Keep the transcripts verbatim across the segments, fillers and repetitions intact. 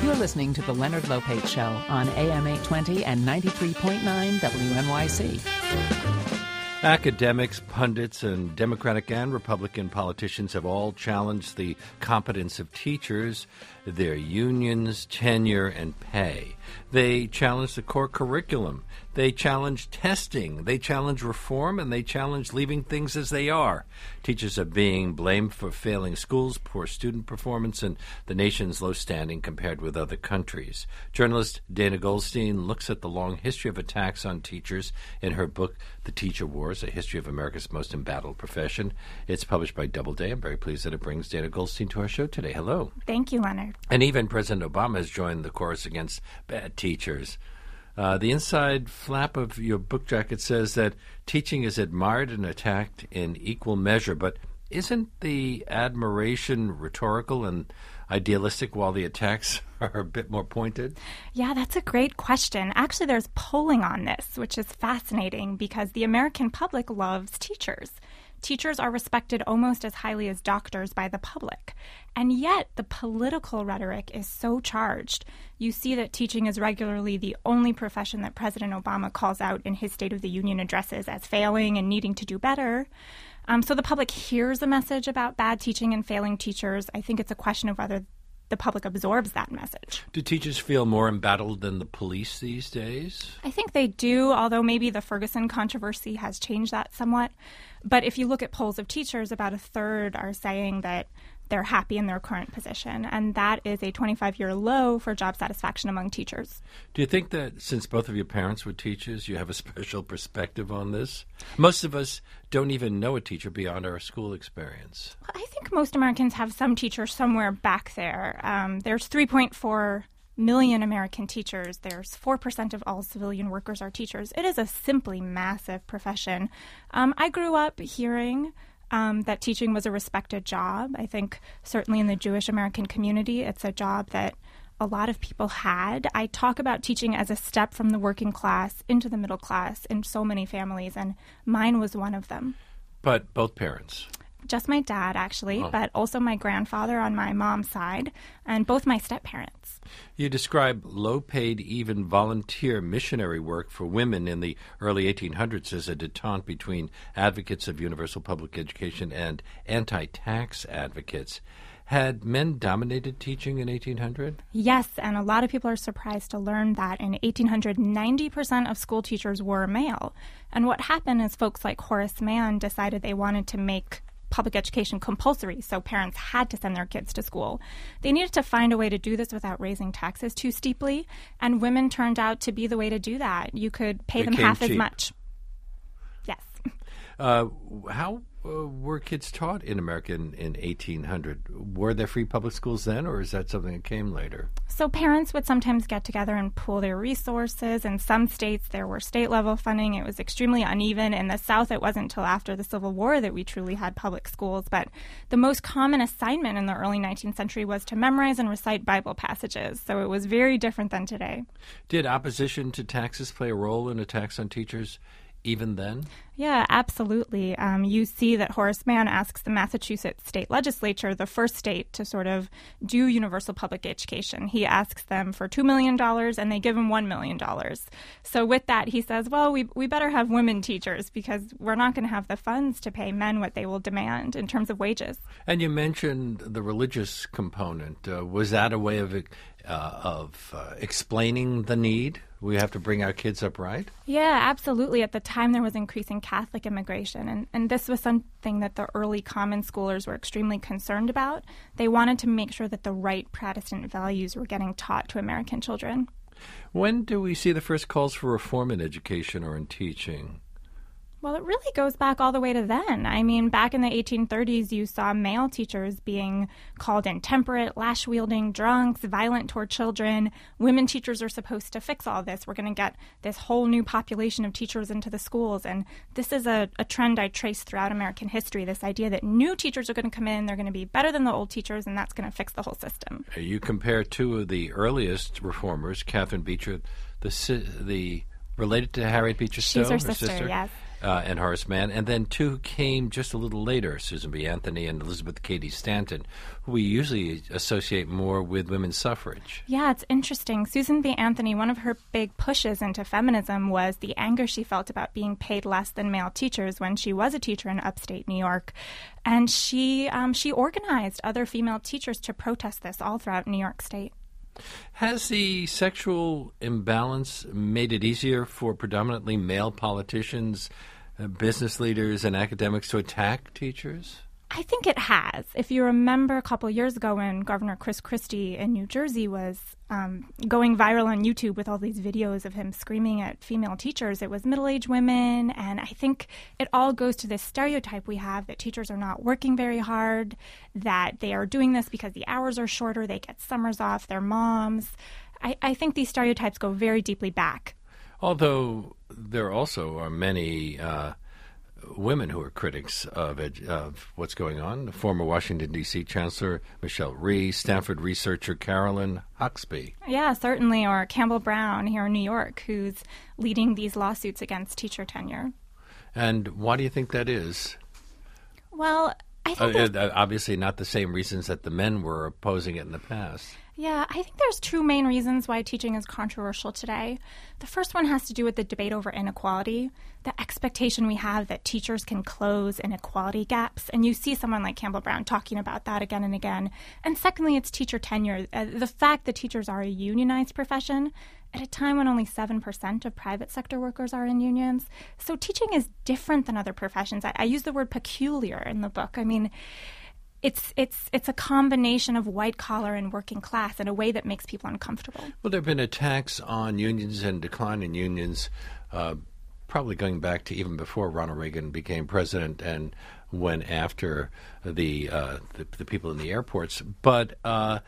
You're listening to The Leonard Lopate Show on A M eight twenty and ninety-three point nine W N Y C. Academics, pundits, and Democratic and Republican politicians have all challenged the competence of teachers, their unions, tenure, and pay. They challenge the core curriculum. They challenge testing. They challenge reform, and they challenge leaving things as they are. Teachers are being blamed for failing schools, poor student performance, and the nation's low standing compared with other countries. Journalist Dana Goldstein looks at the long history of attacks on teachers in her book, The Teacher Wars, A History of America's Most Embattled Profession. It's published by Doubleday. I'm very pleased that it brings Dana Goldstein to our show today. Hello. Thank you, Leonard. And even President Obama has joined the chorus against bad teachers. Uh, the inside flap of your book jacket says that teaching is admired and attacked in equal measure, but isn't the admiration rhetorical and idealistic while the attacks are a bit more pointed? Yeah, that's a great question. Actually, there's polling on this, which is fascinating because the American public loves teachers. Teachers are respected almost as highly as doctors by the public. And yet, the political rhetoric is so charged. You see that teaching is regularly the only profession that President Obama calls out in his State of the Union addresses as failing and needing to do better. Um, so the public hears a message about bad teaching and failing teachers. I think it's a question of whether the public absorbs that message. Do teachers feel more embattled than the police these days? I think they do, although maybe the Ferguson controversy has changed that somewhat. But if you look at polls of teachers, about a third are saying that they're happy in their current position, and that is a twenty-five-year low for job satisfaction among teachers. Do you think that since both of your parents were teachers, you have a special perspective on this? Most of us don't even know a teacher beyond our school experience. I think most Americans have some teacher somewhere back there. Um, there's three point four million American teachers. There's four percent of all civilian workers are teachers. It is a simply massive profession. Um, I grew up hearing Um, that teaching was a respected job. I think certainly in the Jewish American community, it's a job that a lot of people had. I talk about teaching as a step from the working class into the middle class in so many families, and mine was one of them. But both parents? Just my dad, actually, oh. but also my grandfather on my mom's side, and both my step-parents. You describe low-paid, even volunteer missionary work for women in the early eighteen hundreds as a detente between advocates of universal public education and anti-tax advocates. Had men dominated teaching in eighteen hundred? Yes, and a lot of people are surprised to learn that in eighteen hundred, ninety percent of school teachers were male. And what happened is folks like Horace Mann decided they wanted to make public education compulsory, so parents had to send their kids to school. They needed to find a way to do this without raising taxes too steeply, and women turned out to be the way to do that. You could pay them half as much. Yes. Uh, how uh, were kids taught in America in, in eighteen hundred? Were there free public schools then, or is that something that came later? So parents would sometimes get together and pool their resources. In some states, there were state-level funding. It was extremely uneven. In the South, it wasn't until after the Civil War that we truly had public schools. But the most common assignment in the early nineteenth century was to memorize and recite Bible passages. So it was very different than today. Did opposition to taxes play a role in attacks on teachers even then? Yeah, absolutely. Um, you see that Horace Mann asks the Massachusetts state legislature, the first state to sort of do universal public education. He asks them for two million dollars and they give him one million dollars. So with that, he says, well, we we better have women teachers because we're not going to have the funds to pay men what they will demand in terms of wages. And you mentioned the religious component. Uh, was that a way of uh, of uh, explaining the need? We have to bring our kids up right? Yeah, absolutely. At the time, there was increasing Catholic immigration, and, and this was something that the early common schoolers were extremely concerned about. They wanted to make sure that the right Protestant values were getting taught to American children. When do we see the first calls for reform in education or in teaching? Well, it really goes back all the way to then. I mean, back in the eighteen thirties, you saw male teachers being called intemperate, lash-wielding, drunks, violent toward children. Women teachers are supposed to fix all this. We're going to get this whole new population of teachers into the schools. And this is a, a trend I trace throughout American history, this idea that new teachers are going to come in, they're going to be better than the old teachers, and that's going to fix the whole system. You compare two of the earliest reformers, Catherine Beecher, the the related to Harriet Beecher Stowe, She's her her sister, sister, yes. uh, and Horace Mann, and then two who came just a little later, Susan B. Anthony and Elizabeth Cady Stanton, who we usually associate more with women's suffrage. Yeah, it's interesting. Susan B. Anthony, one of her big pushes into feminism was the anger she felt about being paid less than male teachers when she was a teacher in upstate New York. And she um, she organized other female teachers to protest this all throughout New York State. Has the sexual imbalance made it easier for predominantly male politicians, uh, business leaders, and academics to attack teachers? I think it has. If you remember a couple years ago when Governor Chris Christie in New Jersey was um, going viral on YouTube with all these videos of him screaming at female teachers, it was middle-aged women. And I think it all goes to this stereotype we have that teachers are not working very hard, that they are doing this because the hours are shorter, they get summers off, they're moms. I, I think these stereotypes go very deeply back. Although there also are many uh, women who are critics of, ed- of what's going on. The former Washington, D C Chancellor Michelle Rhee, Stanford researcher Carolyn Huxby. Yeah, certainly. Or Campbell Brown here in New York, who's leading these lawsuits against teacher tenure. And why do you think that is? Well, I think Uh, uh, obviously not the same reasons that the men were opposing it in the past. Yeah, I think there's two main reasons why teaching is controversial today. The first one has to do with the debate over inequality, the expectation we have that teachers can close inequality gaps. And you see someone like Campbell Brown talking about that again and again. And secondly, it's teacher tenure. Uh, the fact that teachers are a unionized profession at a time when only seven percent of private sector workers are in unions. So teaching is different than other professions. I, I use the word peculiar in the book. I mean, It's it's it's a combination of white collar and working class in a way that makes people uncomfortable. Well, there have been attacks on unions and decline in unions, uh, probably going back to even before Ronald Reagan became president and went after the uh, the, the people in the airports. But uh,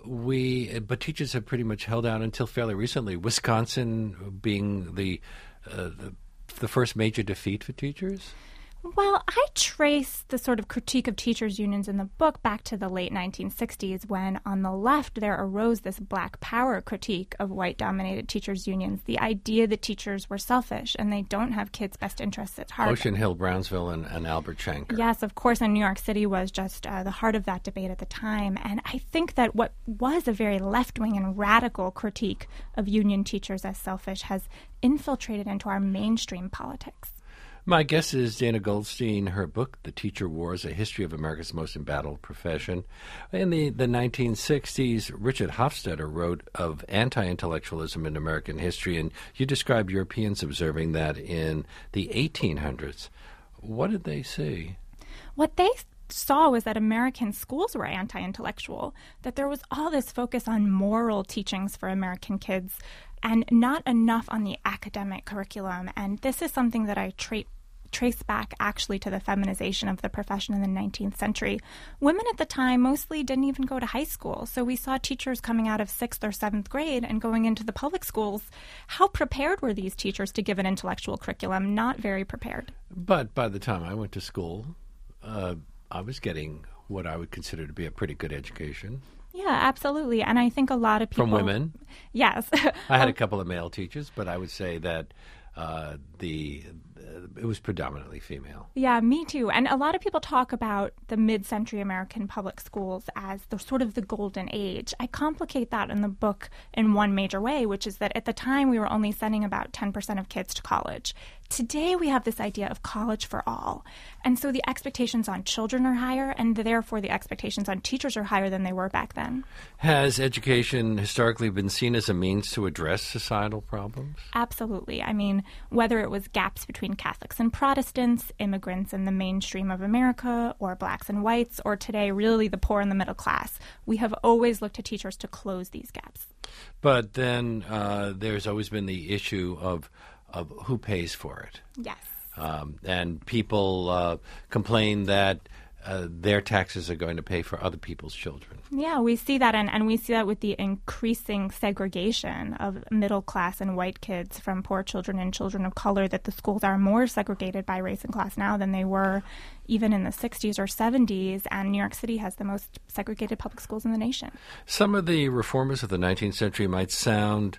we but teachers have pretty much held out until fairly recently. Wisconsin being the uh, the, the first major defeat for teachers. Well, I trace the sort of critique of teachers' unions in the book back to the late nineteen sixties when, on the left, there arose this black power critique of white-dominated teachers' unions, the idea that teachers were selfish and they don't have kids' best interests at heart. Ocean Hill, Brownsville, and, and Albert Shanker. Yes, of course, and New York City was just uh, the heart of that debate at the time. And I think that what was a very left-wing and radical critique of union teachers as selfish has infiltrated into our mainstream politics. My guest is Dana Goldstein. Her book, The Teacher Wars, A History of America's Most Embattled Profession. In the, the nineteen sixties, Richard Hofstadter wrote of anti-intellectualism in American history, and you described Europeans observing that in the eighteen hundreds. What did they see? What they saw was that American schools were anti-intellectual, that there was all this focus on moral teachings for American kids and not enough on the academic curriculum. And this is something that I tra- trace back actually to the feminization of the profession in the nineteenth century. Women at the time mostly didn't even go to high school. So we saw teachers coming out of sixth or seventh grade and going into the public schools. How prepared were these teachers to give an intellectual curriculum? Not very prepared. But by the time I went to school, uh, I was getting what I would consider to be a pretty good education. Yeah, absolutely. And I think a lot of people... From women? Yes. I had a couple of male teachers, but I would say that uh, the uh, it was predominantly female. Yeah, me too. And a lot of people talk about the mid-century American public schools as the sort of the golden age. I complicate that in the book in one major way, which is that at the time we were only sending about ten percent of kids to college. Today we have this idea of college for all. And so the expectations on children are higher, and therefore the expectations on teachers are higher than they were back then. Has education historically been seen as a means to address societal problems? Absolutely. I mean, whether it was gaps between Catholics and Protestants, immigrants in the mainstream of America, or blacks and whites, or today really the poor and the middle class, we have always looked to teachers to close these gaps. But then uh, there's always been the issue of of who pays for it. Yes. Um, and people uh, complain that uh, their taxes are going to pay for other people's children. Yeah, we see that, and, and we see that with the increasing segregation of middle class and white kids from poor children and children of color, that the schools are more segregated by race and class now than they were even in the sixties or seventies, and New York City has the most segregated public schools in the nation. Some of the reformers of the nineteenth century might sound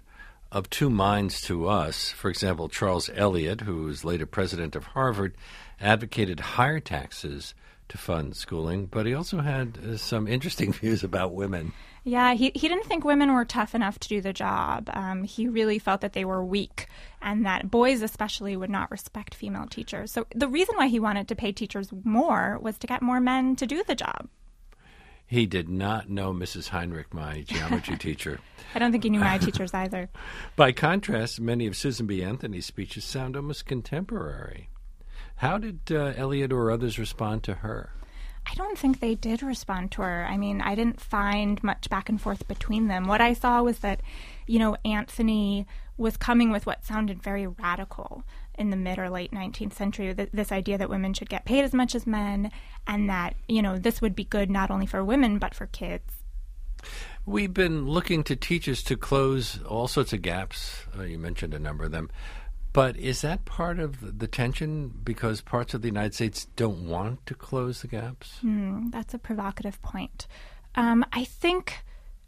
of two minds to us. For example, Charles Eliot, who was later president of Harvard, advocated higher taxes to fund schooling, but he also had uh, some interesting views about women. Yeah, he, he didn't think women were tough enough to do the job. Um, he really felt that they were weak and that boys especially would not respect female teachers. So the reason why he wanted to pay teachers more was to get more men to do the job. He did not know Missus Heinrich, my geometry teacher. I don't think he knew my teachers either. By contrast, many of Susan B. Anthony's speeches sound almost contemporary. How did uh, Eliot or others respond to her? I don't think they did respond to her. I mean, I didn't find much back and forth between them. What I saw was that, you know, Anthony was coming with what sounded very radical in the mid or late nineteenth century, th- this idea that women should get paid as much as men and that, you know, this would be good not only for women but for kids. We've been looking to teachers to close all sorts of gaps. Uh, you mentioned a number of them. But is that part of the tension because parts of the United States don't want to close the gaps? Hmm, that's a provocative point. Um, I think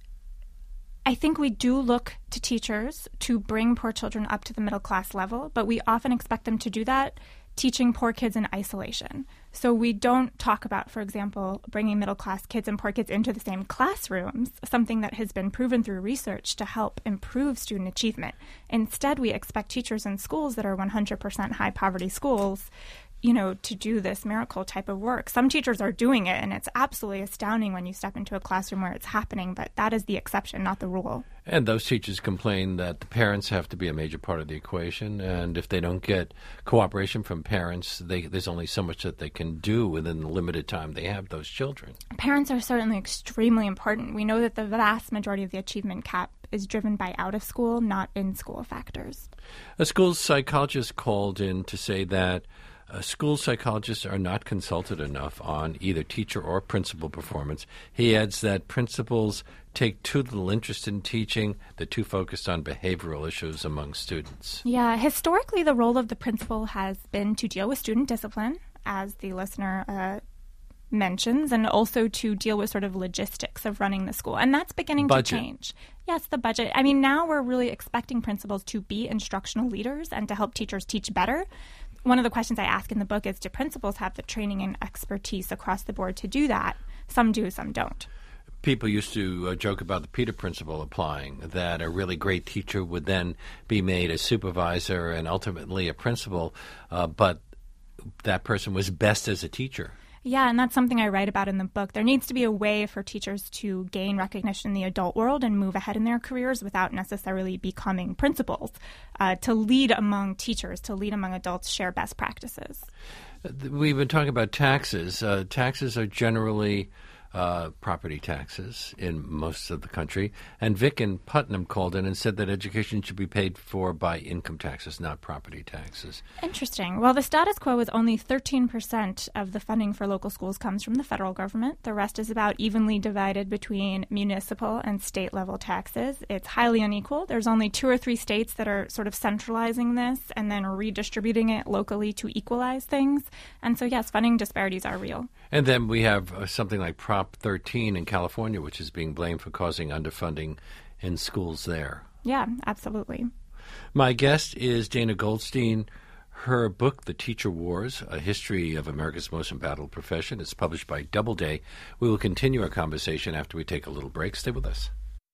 I think we do look to teachers to bring poor children up to the middle class level, but we often expect them to do that teaching poor kids in isolation. So we don't talk about, for example, bringing middle-class kids and poor kids into the same classrooms, something that has been proven through research to help improve student achievement. Instead, we expect teachers in schools that are one hundred percent high-poverty schools, you know, to do this miracle type of work. Some teachers are doing it, and it's absolutely astounding when you step into a classroom where it's happening, but that is the exception, not the rule. And those teachers complain that the parents have to be a major part of the equation, and if they don't get cooperation from parents, they, there's only so much that they can do within the limited time they have those children. Parents are certainly extremely important. We know that the vast majority of the achievement gap is driven by out-of-school, not in-school factors. A school psychologist called in to say that Uh, school psychologists are not consulted enough on either teacher or principal performance. He adds that principals take too little interest in teaching, they're too focused on behavioral issues among students. Yeah, historically the role of the principal has been to deal with student discipline, as the listener uh, mentions, and also to deal with sort of logistics of running the school. And that's beginning budget. to change. Yes, the budget. I mean, now we're really expecting principals to be instructional leaders and to help teachers teach better. One of the questions I ask in the book is, do principals have the training and expertise across the board to do that? Some do, some don't. People used to uh, joke about the Peter Principle applying, that a really great teacher would then be made a supervisor and ultimately a principal, uh, but that person was best as a teacher. Yeah, and that's something I write about in the book. There needs to be a way for teachers to gain recognition in the adult world and move ahead in their careers without necessarily becoming principals, uh, to lead among teachers, to lead among adults, share best practices. We've been talking about taxes. Uh, taxes are generally uh, property taxes in most of the country. And Vic in Putnam called in and said that education should be paid for by income taxes, not property taxes. Interesting. Well, the status quo is only thirteen percent of the funding for local schools comes from the federal government. The rest is about evenly divided between municipal and state level taxes. It's highly unequal. There's only two or three states that are sort of centralizing this and then redistributing it locally to equalize things. And so, yes, funding disparities are real. And then we have uh, something like Prop thirteen in California, which is being blamed for causing underfunding in schools there. Yeah, absolutely. My guest is Dana Goldstein. Her book, The Teacher Wars, A History of America's Most Embattled Profession, is published by Doubleday. We will continue our conversation after we take a little break. Stay with us.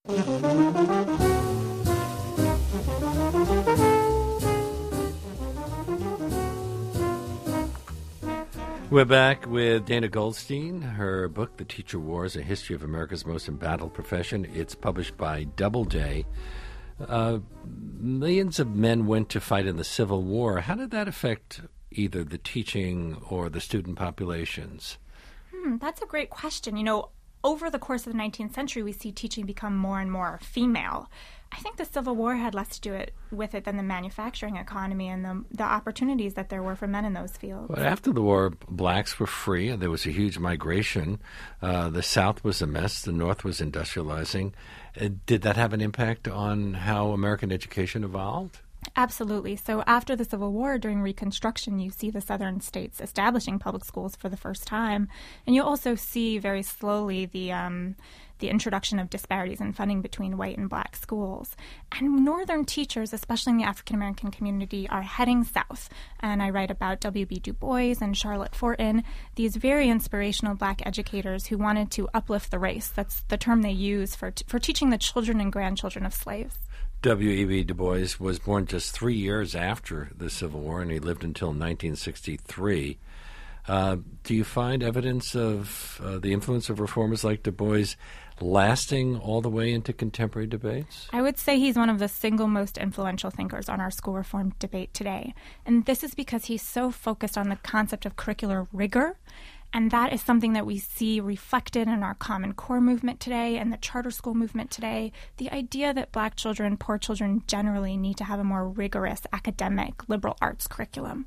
We're back with Dana Goldstein. Her book, The Teacher Wars, A History of America's Most Embattled Profession. It's published by Doubleday. Uh, millions of men went to fight in the Civil War. How did that affect either the teaching or the student populations? Hmm, that's a great question. You know, over the course of the nineteenth century, we see teaching become more and more female. I think the Civil War had less to do it with it than the manufacturing economy and the, the opportunities that there were for men in those fields. But after the war, blacks were free. There was a huge migration. Uh, the South was a mess. The North was industrializing. Uh, did that have an impact on how American education evolved? Absolutely. So after the Civil War, during Reconstruction, you see the southern states establishing public schools for the first time. And you also see very slowly the um, the introduction of disparities in funding between white and black schools. And Northern teachers, especially in the African-American community, are heading south. And I write about W B Du Bois and Charlotte Fortin, these very inspirational black educators who wanted to uplift the race. That's the term they use for, t- for teaching the children and grandchildren of slaves. W E B Du Bois was born just three years after the Civil War, and he lived until nineteen sixty-three. Uh, do you find evidence of uh, the influence of reformers like Du Bois lasting all the way into contemporary debates? I would say he's one of the single most influential thinkers on our school reform debate today. And this is because he's so focused on the concept of curricular rigor. And that is something that we see reflected in our Common Core movement today and the charter school movement today. The idea that black children, poor children generally need to have a more rigorous academic liberal arts curriculum.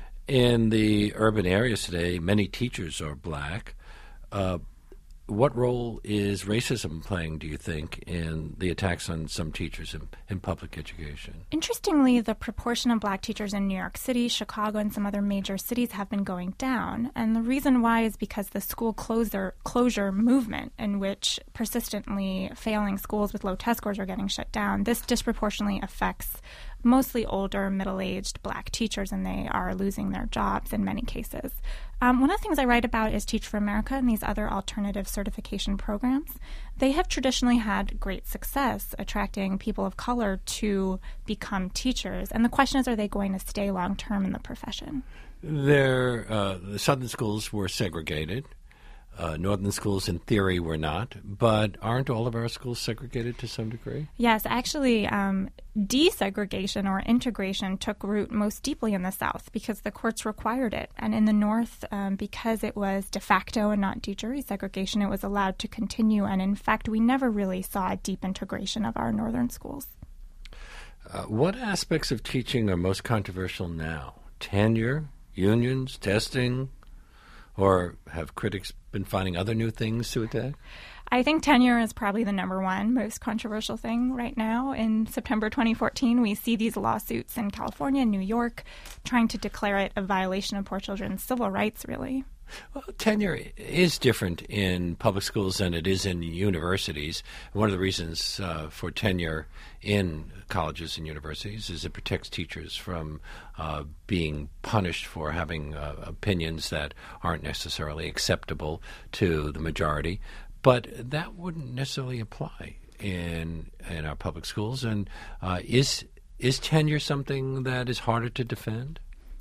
In the urban areas today, many teachers are black. Uh, what role is racism playing, do you think, in the attacks on some teachers in, in public education? Interestingly, the proportion of black teachers in New York City, Chicago, and some other major cities have been going down. And the reason why is because the school closure, closure movement, in which persistently failing schools with low test scores are getting shut down, this disproportionately affects mostly older, middle-aged black teachers, and they are losing their jobs in many cases. Um, one of the things I write about is Teach for America and these other alternative certification programs. They have traditionally had great success attracting people of color to become teachers. And the question is, are they going to stay long-term in the profession? Their, uh, the Southern schools were segregated. Uh, northern schools, in theory, were not. But aren't all of our schools segregated to some degree? Yes, actually, um, desegregation or integration took root most deeply in the South because the courts required it. And in the North, um, because it was de facto and not de jure segregation, it was allowed to continue. And in fact, we never really saw a deep integration of our northern schools. Uh, what aspects of teaching are most controversial now? Tenure, unions, testing? Or have critics been finding other new things to attack? I think tenure is probably the number one most controversial thing right now. In September twenty fourteen, we see these lawsuits in California and New York trying to declare it a violation of poor children's civil rights, really. Well, tenure is different in public schools than it is in universities. One of the reasons uh, for tenure in colleges and universities is it protects teachers from uh, being punished for having uh, opinions that aren't necessarily acceptable to the majority. But that wouldn't necessarily apply in in our public schools. And uh, is is tenure something that is harder to defend?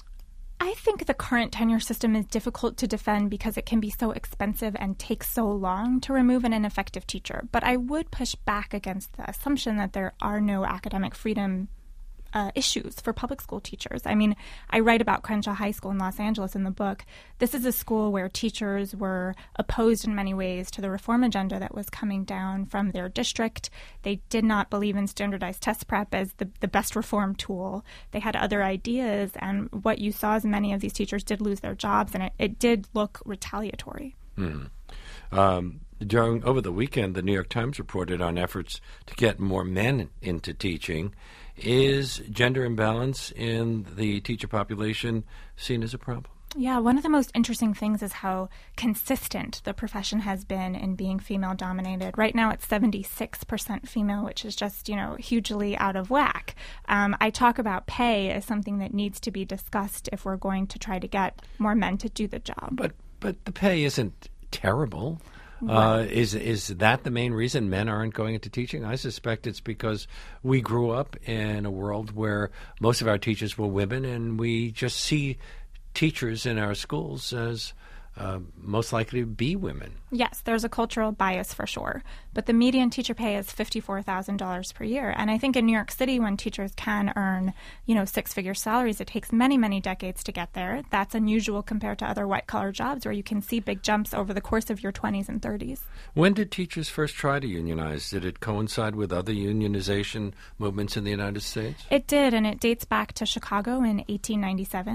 I think the current tenure system is difficult to defend because it can be so expensive and takes so long to remove an ineffective teacher. But I would push back against the assumption that there are no academic freedom uh, issues for public school teachers. I mean, I write about Crenshaw High School in Los Angeles in the book. This is a school where teachers were opposed in many ways to the reform agenda that was coming down from their district. They did not believe in standardized test prep as the, the best reform tool. They had other ideas, and what you saw is many of these teachers did lose their jobs, and it, it did look retaliatory. Hmm. Um, during over the weekend, the New York Times reported on efforts to get more men into teaching. Is gender imbalance in the teacher population seen as a problem? Yeah, one of the most interesting things is how consistent the profession has been in being female-dominated. Right now it's seventy-six percent female, which is just, you know, hugely out of whack. Um, I talk about pay as something that needs to be discussed if we're going to try to get more men to do the job. But but the pay isn't terrible. Uh, is is that the main reason men aren't going into teaching? I suspect it's because we grew up in a world where most of our teachers were women, and we just see teachers in our schools as uh, most likely to be women. Yes, there's a cultural bias for sure. But the median teacher pay is fifty-four thousand dollars per year. And I think in New York City, when teachers can earn, you know, six-figure salaries, it takes many, many decades to get there. That's unusual compared to other white-collar jobs where you can see big jumps over the course of your twenties and thirties. When did teachers first try to unionize? Did it coincide with other unionization movements in the United States? It did, and it dates back to Chicago in eighteen ninety-seven.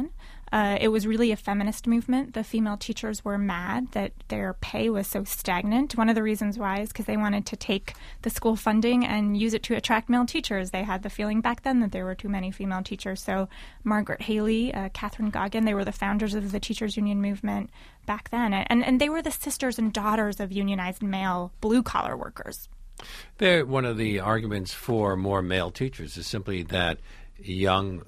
Uh, it was really a feminist movement. The female teachers were mad that their pay was so stagnant. One of the reasons why is because they wanted to take the school funding and use it to attract male teachers. They had the feeling back then that there were too many female teachers. So Margaret Haley, uh, Catherine Goggin, they were the founders of the teachers union movement back then. And, and they were the sisters and daughters of unionized male blue-collar workers. There, one of the arguments for more male teachers is simply that young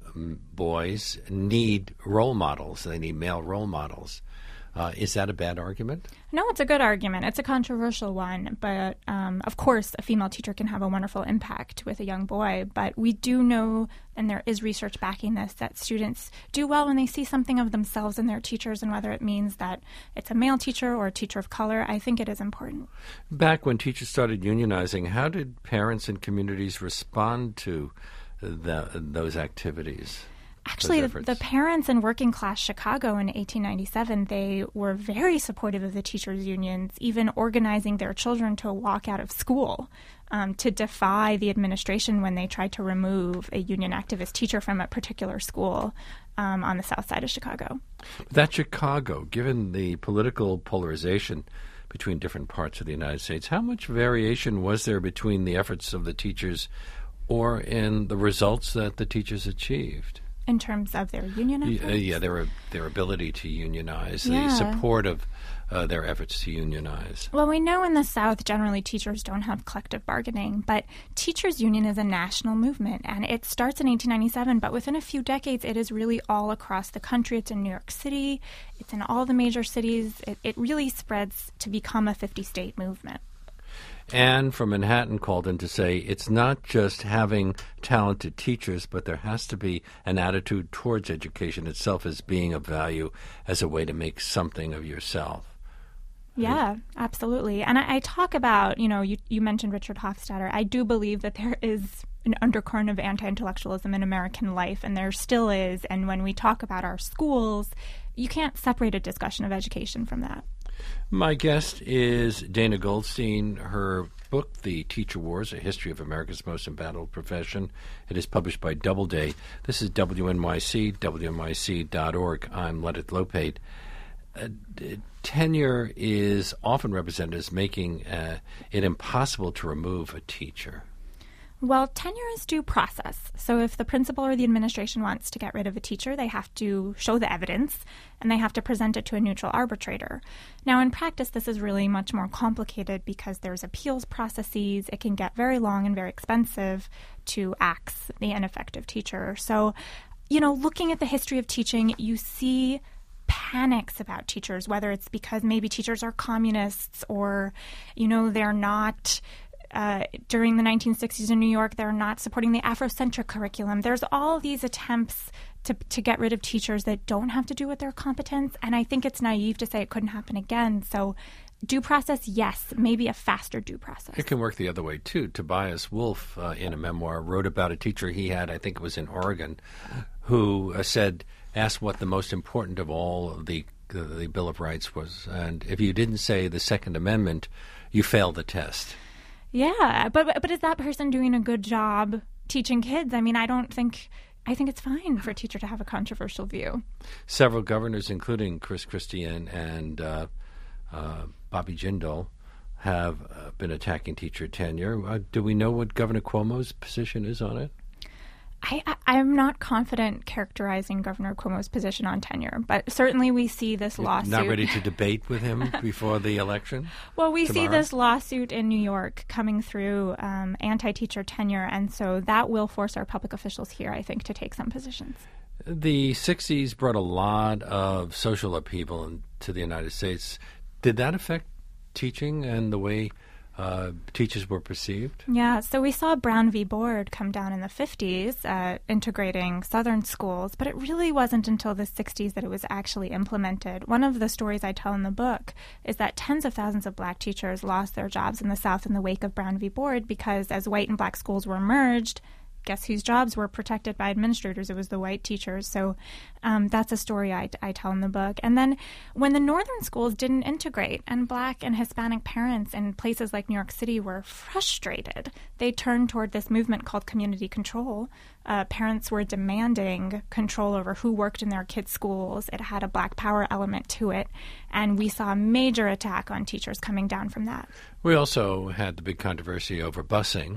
boys need role models. They need male role models. Uh, is that a bad argument? No, it's a good argument. It's a controversial one. But, um, of course, a female teacher can have a wonderful impact with a young boy. But we do know, and there is research backing this, that students do well when they see something of themselves in their teachers, and whether it means that it's a male teacher or a teacher of color, I think it is important. Back when teachers started unionizing, how did parents and communities respond to the, those activities? Actually, the, the parents in working-class Chicago in eighteen ninety-seven, they were very supportive of the teachers' unions, even organizing their children to walk out of school um, to defy the administration when they tried to remove a union activist teacher from a particular school um, on the south side of Chicago. That Chicago, given the political polarization between different parts of the United States, how much variation was there between the efforts of the teachers or in the results that the teachers achieved? In terms of their union efforts? Yeah, yeah their, their ability to unionize, yeah. the support of uh, their efforts to unionize. Well, we know in the South, generally, teachers don't have collective bargaining, but teachers' union is a national movement, and it starts in eighteen ninety-seven, but within a few decades, it is really all across the country. It's in New York City. It's in all the major cities. It, it really spreads to become a fifty-state movement. Anne from Manhattan called in to say it's not just having talented teachers, but there has to be an attitude towards education itself as being of value, as a way to make something of yourself. Yeah, absolutely. And I, I talk about, you know, you, you mentioned Richard Hofstadter. I do believe that there is an undercurrent of anti-intellectualism in American life, and there still is. And when we talk about our schools, you can't separate a discussion of education from that. My guest is Dana Goldstein. Her book, The Teacher Wars, A History of America's Most Embattled Profession. It is published by Doubleday. This is W N Y C, W N Y C dot org. I'm Leonard Lopate. Uh, tenure is often represented as making uh, it impossible to remove a teacher. Well, tenure is due process. So if the principal or the administration wants to get rid of a teacher, they have to show the evidence, and they have to present it to a neutral arbitrator. Now, in practice, this is really much more complicated because there's appeals processes. It can get very long and very expensive to axe the ineffective teacher. So, you know, looking at the history of teaching, you see panics about teachers, whether it's because maybe teachers are communists or, you know, they're not... Uh, during the nineteen sixties in New York, they're not supporting the Afrocentric curriculum. There's all these attempts to to get rid of teachers that don't have to do with their competence, and I think it's naive to say it couldn't happen again. So due process, yes, maybe a faster due process. It can work the other way, too. Tobias Wolff, uh, in a memoir, wrote about a teacher he had, I think it was in Oregon, who uh, said, asked what the most important of all of the, uh, the Bill of Rights was. And if you didn't say the Second Amendment, you failed the test. Yeah, but but is that person doing a good job teaching kids? I mean, I don't think I think it's fine for a teacher to have a controversial view. Several governors, including Chris Christie and, and uh, uh, Bobby Jindal, have uh, been attacking teacher tenure. Uh, do we know what Governor Cuomo's position is on it? I, I, I'm not confident characterizing Governor Cuomo's position on tenure, but certainly we see this You're lawsuit. Not ready to debate with him before the election? Well, we tomorrow? see this lawsuit in New York coming through, um, anti-teacher tenure, and so that will force our public officials here, I think, to take some positions. The sixties brought a lot of social upheaval into the United States. Did that affect teaching and the way Uh, teachers were perceived? Yeah, so we saw Brown v. Board come down in the fifties, uh, integrating Southern schools, but it really wasn't until the sixties that it was actually implemented. One of the stories I tell in the book is that tens of thousands of black teachers lost their jobs in the South in the wake of Brown v. Board because as white and black schools were merged, guess whose jobs were protected by administrators? It was the white teachers. So um, that's a story I, I tell in the book. And then when the northern schools didn't integrate and Black and Hispanic parents in places like New York City were frustrated, they turned toward this movement called community control. Uh, parents were demanding control over who worked in their kids' schools. It had a Black power element to it. And we saw a major attack on teachers coming down from that. We also had the big controversy over busing,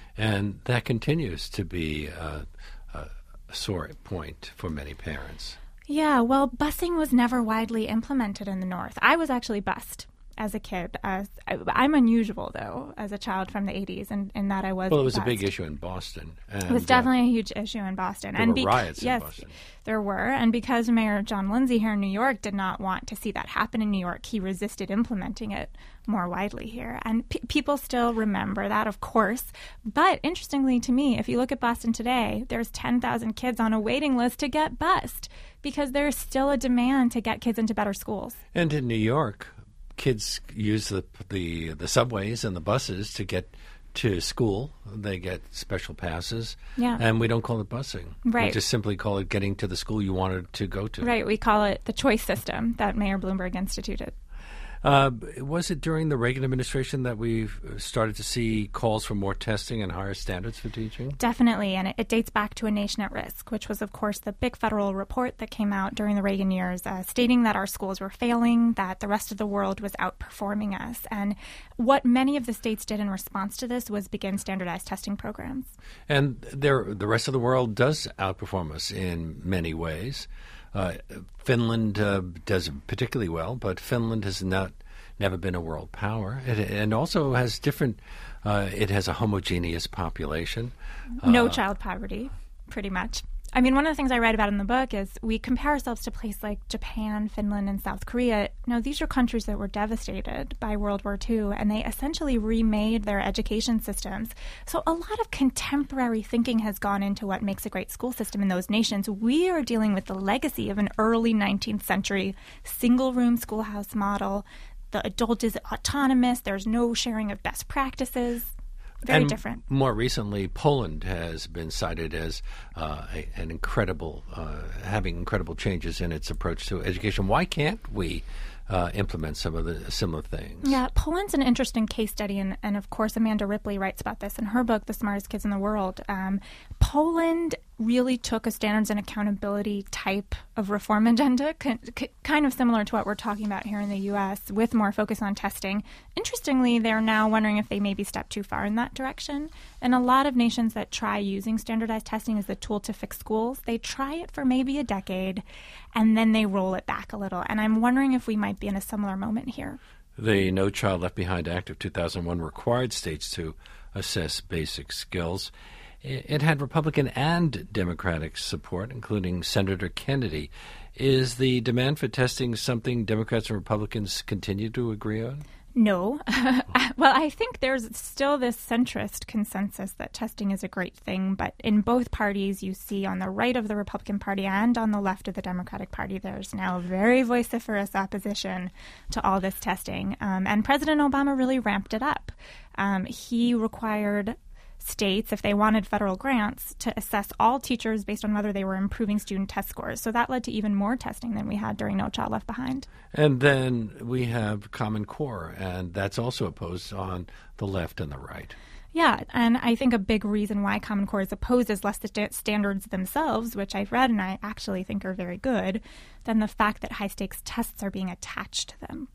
and that continues to be a, a sore point for many parents. Yeah, well, busing was never widely implemented in the North. I was actually bused as a kid. Uh, I, I'm unusual, though, as a child from the eighties, and in, in that I was Well, it was bused. a big issue in Boston. And, it was definitely uh, a huge issue in Boston. There and were bec- riots yes, in Boston. There were. And because Mayor John Lindsay here in New York did not want to see that happen in New York, he resisted implementing it more widely here. And p- people still remember that, of course. But interestingly to me, if you look at Boston today, there's ten thousand kids on a waiting list to get bused because there's still a demand to get kids into better schools. And in New York, kids use the, the the subways and the buses to get to school. They get special passes. Yeah. And we don't call it busing. Right. We just simply call it getting to the school you wanted to go to. Right. We call it the choice system that Mayor Bloomberg instituted. Uh, was it during the Reagan administration that we started to see calls for more testing and higher standards for teaching? Definitely, and it, it dates back to A Nation at Risk, which was, of course, the big federal report that came out during the Reagan years, uh, stating that our schools were failing, that the rest of the world was outperforming us. And what many of the states did in response to this was begin standardized testing programs. And there, the rest of the world does outperform us in many ways. Uh, Finland uh, does particularly well, but Finland has not never been a world power. It, and also has different, uh, it has a homogeneous population. No uh, child poverty, pretty much. I mean, one of the things I write about in the book is we compare ourselves to places like Japan, Finland, and South Korea. No, these are countries that were devastated by World War Two, and they essentially remade their education systems. So a lot of contemporary thinking has gone into what makes a great school system in those nations. We are dealing with the legacy of an early nineteenth century single-room schoolhouse model. The adult is autonomous. There's no sharing of best practices. Very and different. More recently, Poland has been cited as uh, a, an incredible, uh, having incredible changes in its approach to education. Why can't we uh, implement some of the similar things? Yeah, Poland's an interesting case study, and, and of course Amanda Ripley writes about this in her book, The Smartest Kids in the World. Um, Poland really took a standards and accountability type of reform agenda, c- c- kind of similar to what we're talking about here in the U S, with more focus on testing. Interestingly, they're now wondering if they maybe stepped too far in that direction. And a lot of nations that try using standardized testing as the tool to fix schools, they try it for maybe a decade, and then they roll it back a little. And I'm wondering if we might be in a similar moment here. The No Child Left Behind Act of two thousand one required states to assess basic skills. It had Republican and Democratic support, including Senator Kennedy. Is the demand for testing something Democrats and Republicans continue to agree on? No. Well, I think there's still this centrist consensus that testing is a great thing, but in both parties, you see on the right of the Republican Party and on the left of the Democratic Party, there's now very vociferous opposition to all this testing. Um, and President Obama really ramped it up. Um, he required states, if they wanted federal grants, to assess all teachers based on whether they were improving student test scores. So that led to even more testing than we had during No Child Left Behind. And then we have Common Core, and that's also opposed on the left and the right. Yeah, and I think a big reason why Common Core is opposed is less the st- standards themselves, which I've read and I actually think are very good, than the fact that high-stakes tests are being attached to them.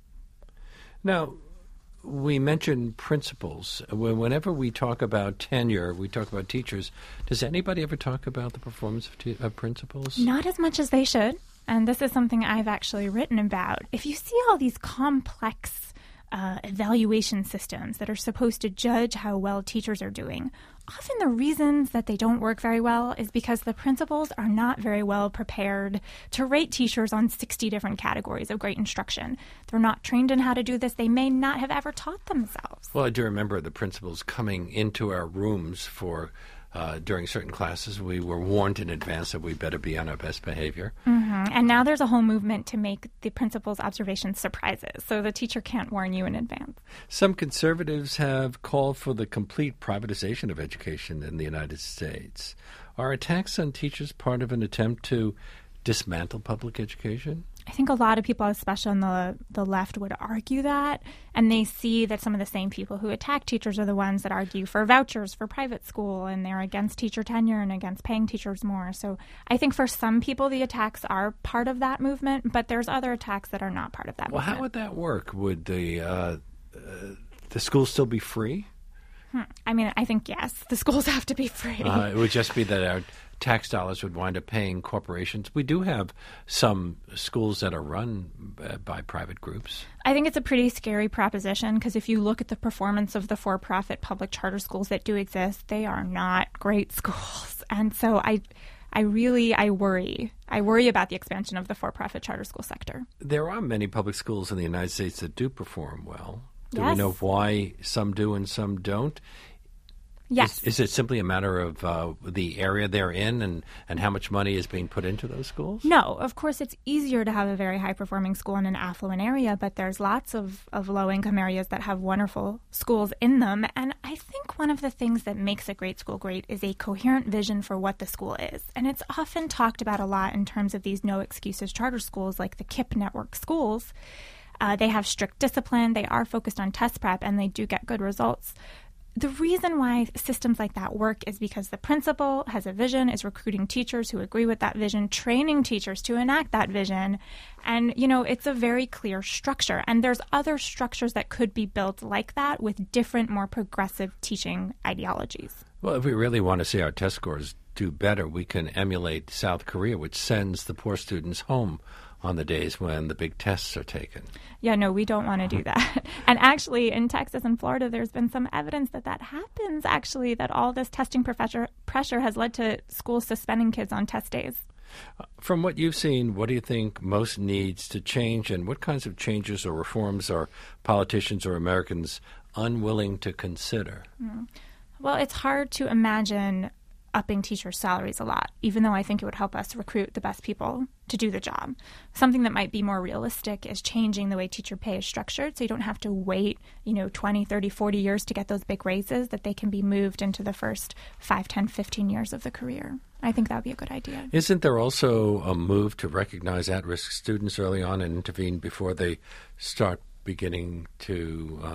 Now, we mentioned principals. Whenever we talk about tenure, we talk about teachers. Does anybody ever talk about the performance of, te- of principals? Not as much as they should. And this is something I've actually written about. If you see all these complex uh, evaluation systems that are supposed to judge how well teachers are doing, often the reasons that they don't work very well is because the principals are not very well prepared to rate teachers on sixty different categories of great instruction. They're not trained in how to do this. They may not have ever taught themselves. Well, I do remember the principals coming into our rooms for uh, during certain classes, we were warned in advance that we better be on our best behavior. Mm-hmm. And now there's a whole movement to make the principal's observations surprises, so the teacher can't warn you in advance. Some conservatives have called for the complete privatization of education in the United States. Are attacks on teachers part of an attempt to dismantle public education? I think a lot of people, especially on the, the left, would argue that, and they see that some of the same people who attack teachers are the ones that argue for vouchers for private school, and they're against teacher tenure and against paying teachers more. So I think for some people, the attacks are part of that movement, but there's other attacks that are not part of that well, movement. Well, how would that work? Would the, uh, uh, the schools still be free? Hmm. I mean, I think, yes, the schools have to be free. Uh, it would just be that our tax dollars would wind up paying corporations. We do have some schools that are run uh, by private groups. I think it's a pretty scary proposition because if you look at the performance of the for-profit public charter schools that do exist, they are not great schools. And so I I really, I worry. I worry about the expansion of the for-profit charter school sector. There are many public schools in the United States that do perform well. Do yes. we know why some do and some don't? Yes. Is, is it simply a matter of uh, the area they're in and, and how much money is being put into those schools? No. Of course, it's easier to have a very high-performing school in an affluent area, but there's lots of, of low-income areas that have wonderful schools in them. And I think one of the things that makes a great school great is a coherent vision for what the school is. And it's often talked about a lot in terms of these no-excuses charter schools like the KIPP network schools. Uh, they have strict discipline, they are focused on test prep, and they do get good results. The reason why systems like that work is because the principal has a vision, is recruiting teachers who agree with that vision, training teachers to enact that vision. And, you know, it's a very clear structure. And there's other structures that could be built like that with different, more progressive teaching ideologies. Well, if we really want to see our test scores do better, we can emulate South Korea, which sends the poor students home on the days when the big tests are taken. Yeah, no, we don't want to do that. And actually, in Texas and Florida, there's been some evidence that that happens, actually, that all this testing pressure, pressure has led to schools suspending kids on test days. Uh, from what you've seen, what do you think most needs to change, and what kinds of changes or reforms are politicians or Americans unwilling to consider? Mm. Well, it's hard to imagine upping teachers' salaries a lot, even though I think it would help us recruit the best people to do the job. Something that might be more realistic is changing the way teacher pay is structured so you don't have to wait, you know, twenty, thirty, forty years to get those big raises, that they can be moved into the first five, ten, fifteen years of the career. I think that would be a good idea. Isn't there also a move to recognize at-risk students early on and intervene before they start beginning to uh,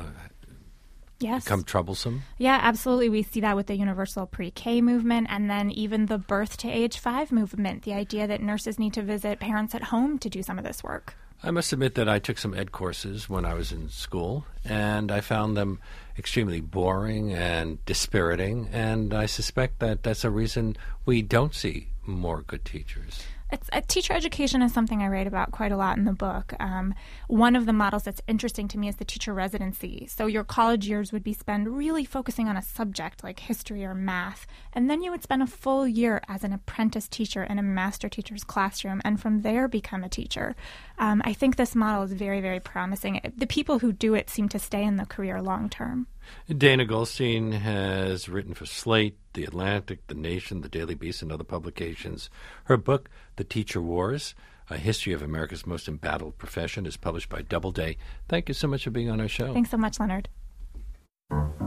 Yes. become troublesome? Yeah, absolutely. We see that with the universal pre-K movement and then even the birth to age five movement, the idea that nurses need to visit parents at home to do some of this work. I must admit that I took some ed courses when I was in school, and I found them extremely boring and dispiriting, and I suspect that that's a reason we don't see more good teachers. It's, uh, teacher education is something I write about quite a lot in the book. Um, one of the models that's interesting to me is the teacher residency. So your college years would be spent really focusing on a subject like history or math, and then you would spend a full year as an apprentice teacher in a master teacher's classroom, and from there become a teacher. Um, I think this model is very, very promising. The people who do it seem to stay in the career long term. Dana Goldstein has written for Slate, The Atlantic, The Nation, The Daily Beast, and other publications. Her book, The Teacher Wars, A History of America's Most Embattled Profession, is published by Doubleday. Thank you so much for being on our show. Thanks so much, Leonard.